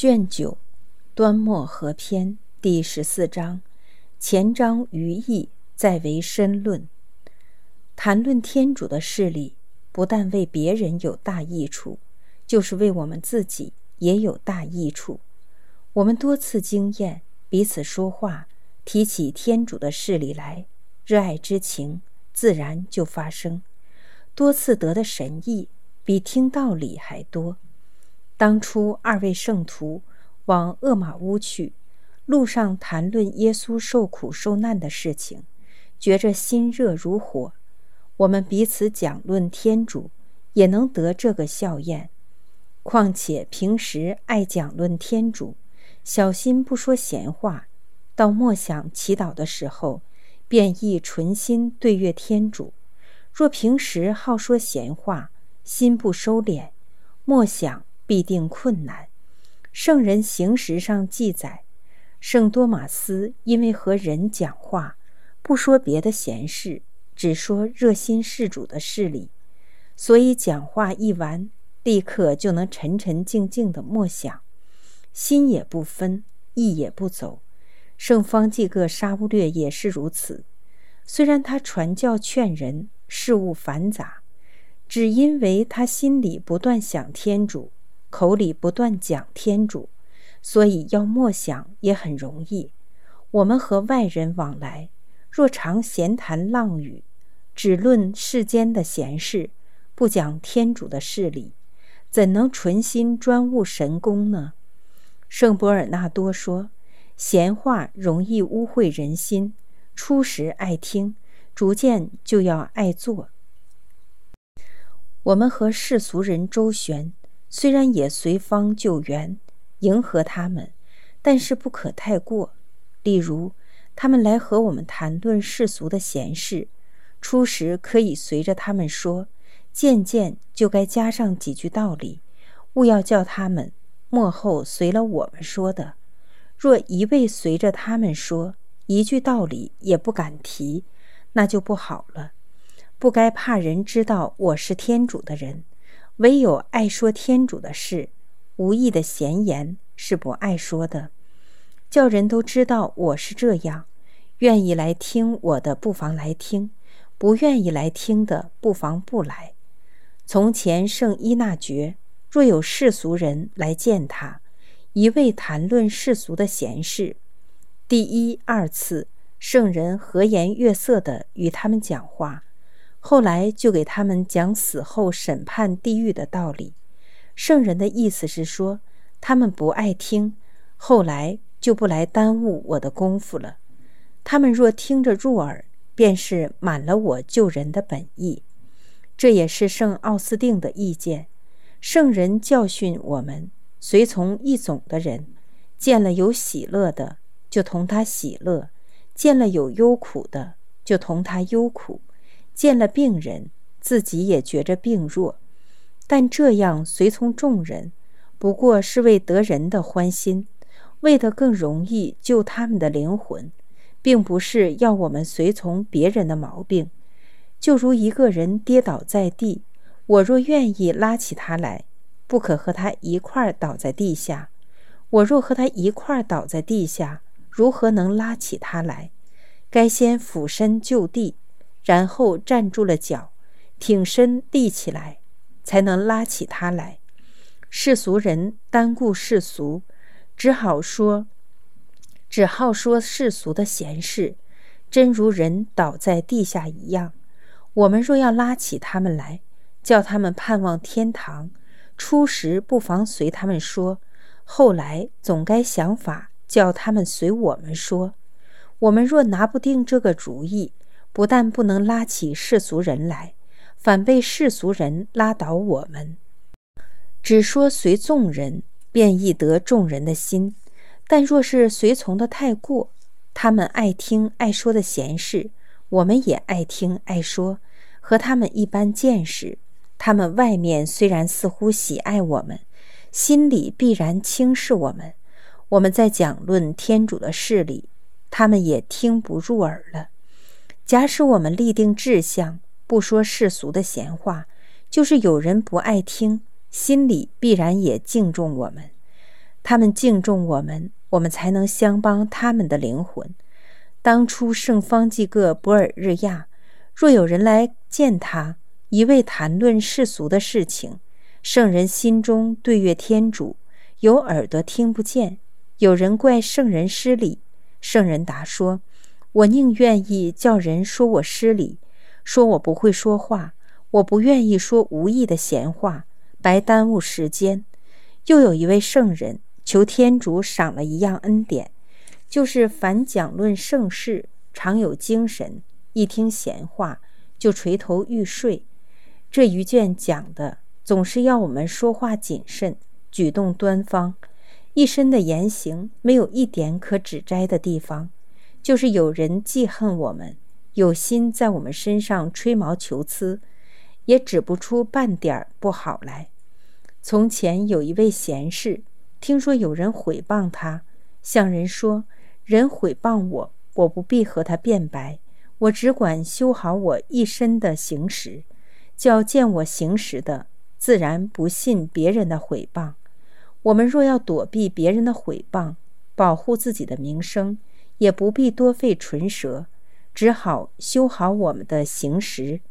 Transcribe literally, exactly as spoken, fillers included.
卷九，端末合篇第十四章，前章余义，再为深论。谈论天主的事理，不但为别人有大益处，就是为我们自己也有大益处。我们多次经验，彼此说话，提起天主的事理来，热爱之情自然就发生。多次得的神意，比听道理还多。当初二位圣徒往厄玛乌去，路上谈论耶稣受苦受难的事情，觉着心热如火。我们彼此讲论天主，也能得这个效验。况且平时爱讲论天主，小心不说闲话，到默想祈祷的时候，便亦纯心对悦天主。若平时好说闲话，心不收敛，默想必定困难。圣人行识上记载，圣多马斯因为和人讲话，不说别的闲事，只说热心事主的事理，所以讲话一完，立刻就能沉沉静静的默想，心也不分，意也不走。圣方济各沙乌略也是如此，虽然他传教劝人，事务繁杂，只因为他心里不断想天主，口里不断讲天主，所以要默想也很容易。我们和外人往来，若常闲谈浪语，只论世间的闲事，不讲天主的事理，怎能纯心专务神功呢？圣伯尔纳多说，闲话容易污秽人心，初时爱听，逐渐就要爱做。我们和世俗人周旋，虽然也随方救援，迎合他们，但是不可太过。例如，他们来和我们谈论世俗的闲事，初时可以随着他们说，渐渐就该加上几句道理，务要叫他们末后随了我们说的。若一味随着他们说，一句道理也不敢提，那就不好了。不该怕人知道我是天主的人，唯有爱说天主的事，无益的闲言是不爱说的。叫人都知道我是这样，愿意来听我的不妨来听，不愿意来听的不妨不来。从前圣依纳爵，若有世俗人来见他，一味谈论世俗的闲事，第一二次圣人和颜悦色地与他们讲话，后来就给他们讲死后审判地狱的道理。圣人的意思是说，他们不爱听，后来就不来耽误我的功夫了。他们若听着入耳，便是满了我救人的本意。这也是圣奥斯定的意见。圣人教训我们，随从一种的人，见了有喜乐的，就同他喜乐；见了有忧苦的，就同他忧苦；见了病人，自己也觉着病弱。但这样随从众人，不过是为得人的欢心，为得更容易救他们的灵魂，并不是要我们随从别人的毛病。就如一个人跌倒在地，我若愿意拉起他来，不可和他一块倒在地下。我若和他一块倒在地下，如何能拉起他来？该先俯身就地，然后站住了脚，挺身立起来，才能拉起他来。世俗人单顾世俗，只好说只好说世俗的闲事，真如人倒在地下一样。我们若要拉起他们来，叫他们盼望天堂，初时不妨随他们说，后来总该想法叫他们随我们说。我们若拿不定这个主意，不但不能拉起世俗人来，反被世俗人拉倒我们。只说随众人，便易得众人的心，但若是随从的太过，他们爱听爱说的闲事，我们也爱听爱说，和他们一般见识。他们外面虽然似乎喜爱我们，心里必然轻视我们。我们在讲论天主的事理，他们也听不入耳了。假使我们立定志向，不说世俗的闲话，就是有人不爱听，心里必然也敬重我们。 他们敬重我们，我们才能相帮他们的灵魂。当初圣方济各博尔日亚，若有人来见他，一味谈论世俗的事情，圣人心中对悦天主，有耳朵听不见。有人怪圣人失礼，圣人答说：我宁愿意叫人说我失礼，说我不会说话，我不愿意说无益的闲话，白耽误时间。又有一位圣人求天主赏了一样恩典，就是凡讲论圣事，常有精神，一听闲话就垂头欲睡。这一卷讲的总是要我们说话谨慎，举动端方，一身的言行没有一点可指摘的地方。就是有人记恨我们，有心在我们身上吹毛求疵，也指不出半点不好来。从前有一位贤士，听说有人毁谤他，向人说：人毁谤我，我不必和他辩白，我只管修好我一身的行实，叫见我行实的自然不信别人的毁谤。我们若要躲避别人的毁谤，保护自己的名声，也不必多费唇舌，只好修好我们的行实，